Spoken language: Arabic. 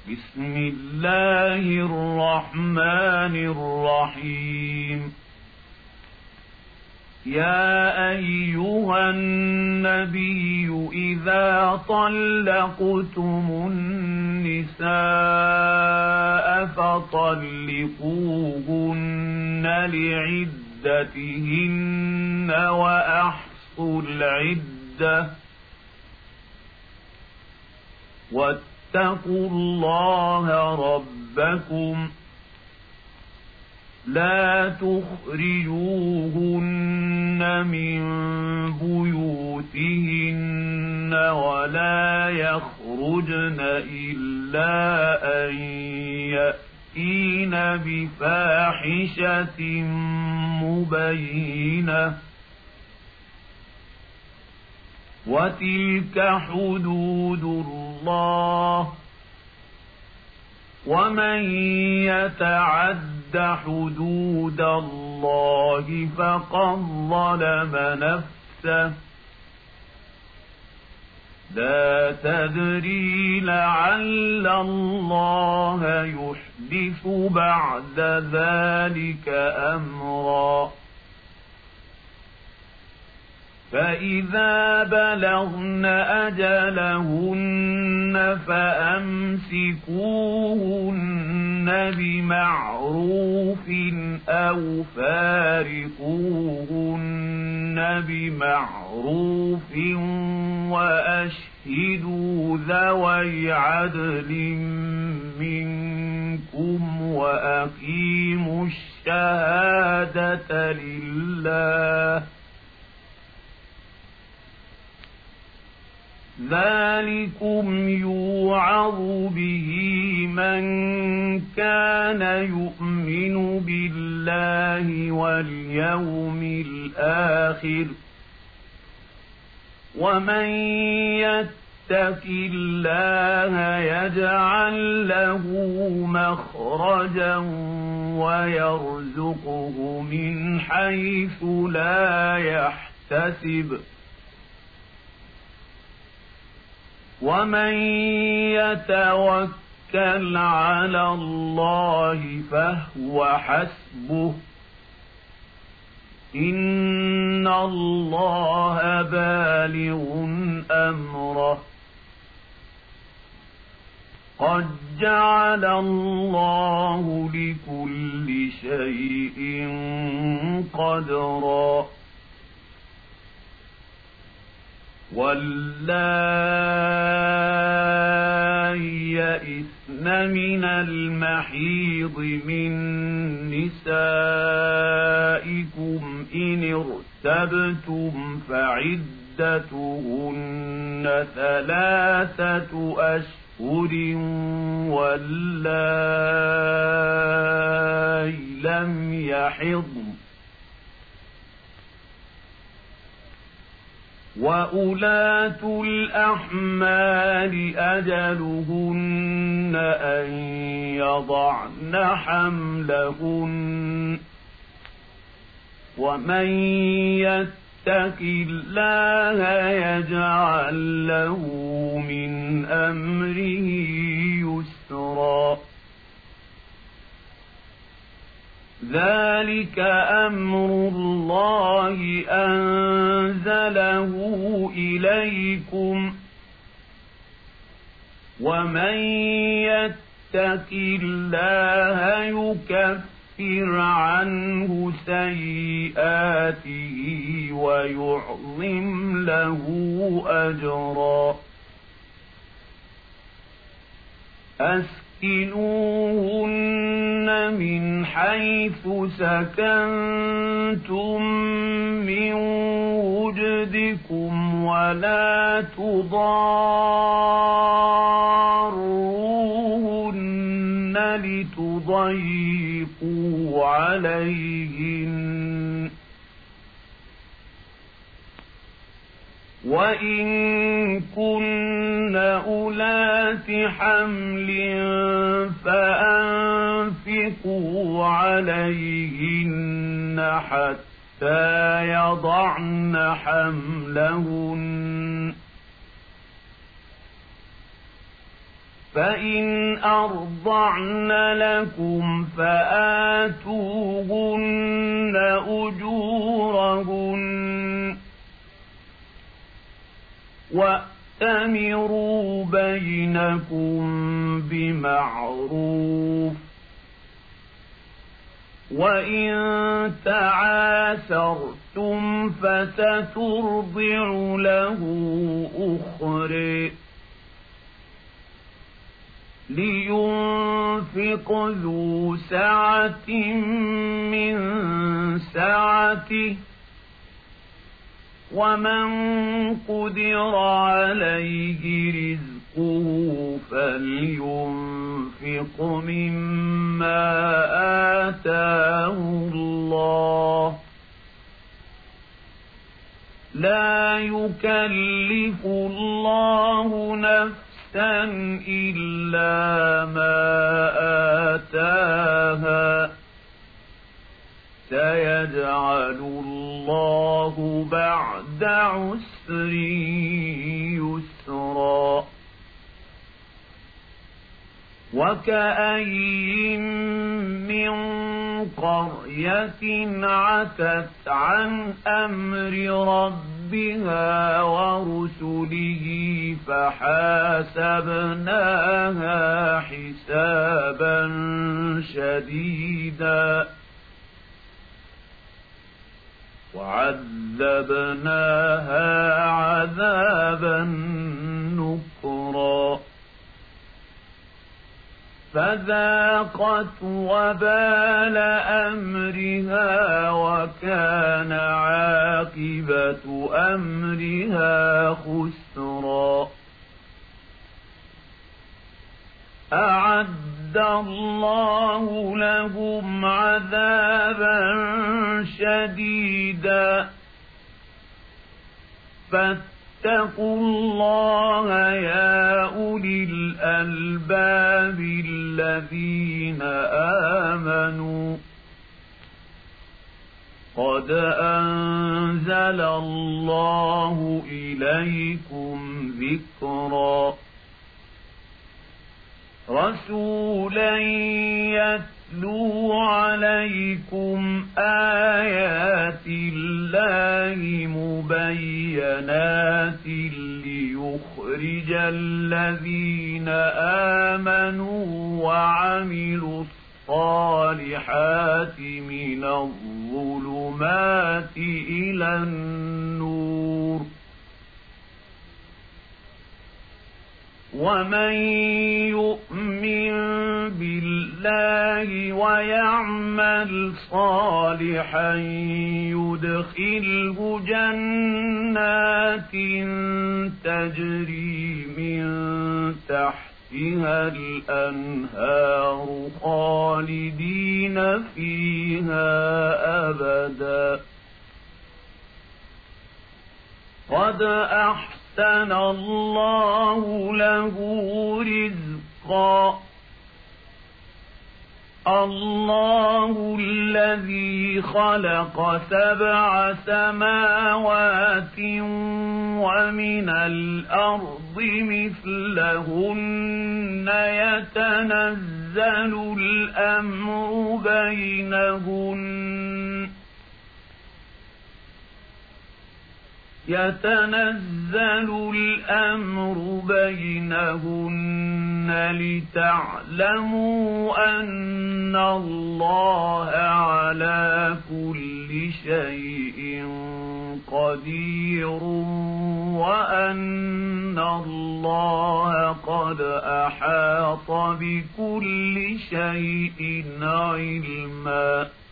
بسم الله الرحمن الرحيم. يا أيها النبي إذا طلقتم النساء فطلقوهن لعدتهن وأحصوا العدة واتقوا الله ربكم لا تخرجوهن من بيوتهن ولا يخرجن إلا أن يأتين بفاحشة مبينة وتلك حدود الله ومن يتعد حدود الله فقد ظلم نفسه لا تدري لعل الله يحدث بعد ذلك أمرا. فإذا بلغن أجلهن فأمسكوهن بمعروف أو فارقوهن بمعروف وأشهدوا ذوي عدل منكم وأقيموا الشهادة لله ذلكم يوعظ به من كان يؤمن بالله واليوم الآخر ومن يتق الله يجعل له مخرجا ويرزقه من حيث لا يحتسب ومن يتوكل على الله فهو حسبه إن الله بالغ أمره قد جعل الله لكل شيء قدرا. واللائي يئسن من المحيض من نسائكم إن ارتبتم فعدتهن 3 أشهر واللائي لم يحضن وأولاة الأحمال أجلهن أن يضعن حملهن ومن يتق الله يجعل له من أمره يسرا. ذلك أمر الله أنزله إليكم ومن يتق الله يكفر عنه سيئاته ويعظم له أجرا. أسكنوهن من حيث سكنتم من وجدكم ولا تضاروهن لتضيقوا عليهن وإن كن أولات حمل فأنفقوا عليهن حتى يضعن حملهن فإن أرضعن لكم فآتوهن أجورهن وأتمروا بينكم بمعروف وإن تعاسرتم فسترضع له أخرى لينفق ذو سعة من سعته ومن قدر عليه رزقه فلينفق مما آتاه الله لا يكلف الله نفسا إلا ما آتاها سيجعل الله بعد عسر يسرا وكأين من قرية عتت عن أمر ربها ورسله فحاسبناها حسابا شديدا وعذبناها عذابا نكرا فذاقت وبال أمرها وكان عاقبة أمرها خسرا أعد الله لهم عذابا شديدا فاتقوا الله يا أولي الألباب الذين آمنوا قد أنزل الله إليكم ذكرا رسولا يتلو عليكم آيات الله مبينات ليخرج الذين آمنوا وعملوا الصالحات من الظلمات إلى النور ومن يؤمن بالله ويعمل صالحا يدخله جنات تجري من تحتها الأنهار خالدين فيها أبدا قد أحسن الله له رزقا الله الذي خلق 7 سماوات ومن الأرض مثلهن يتنزل الأمر بينهن لتعلموا أن الله على كل شيء قدير وأن الله قد أحاط بكل شيء علما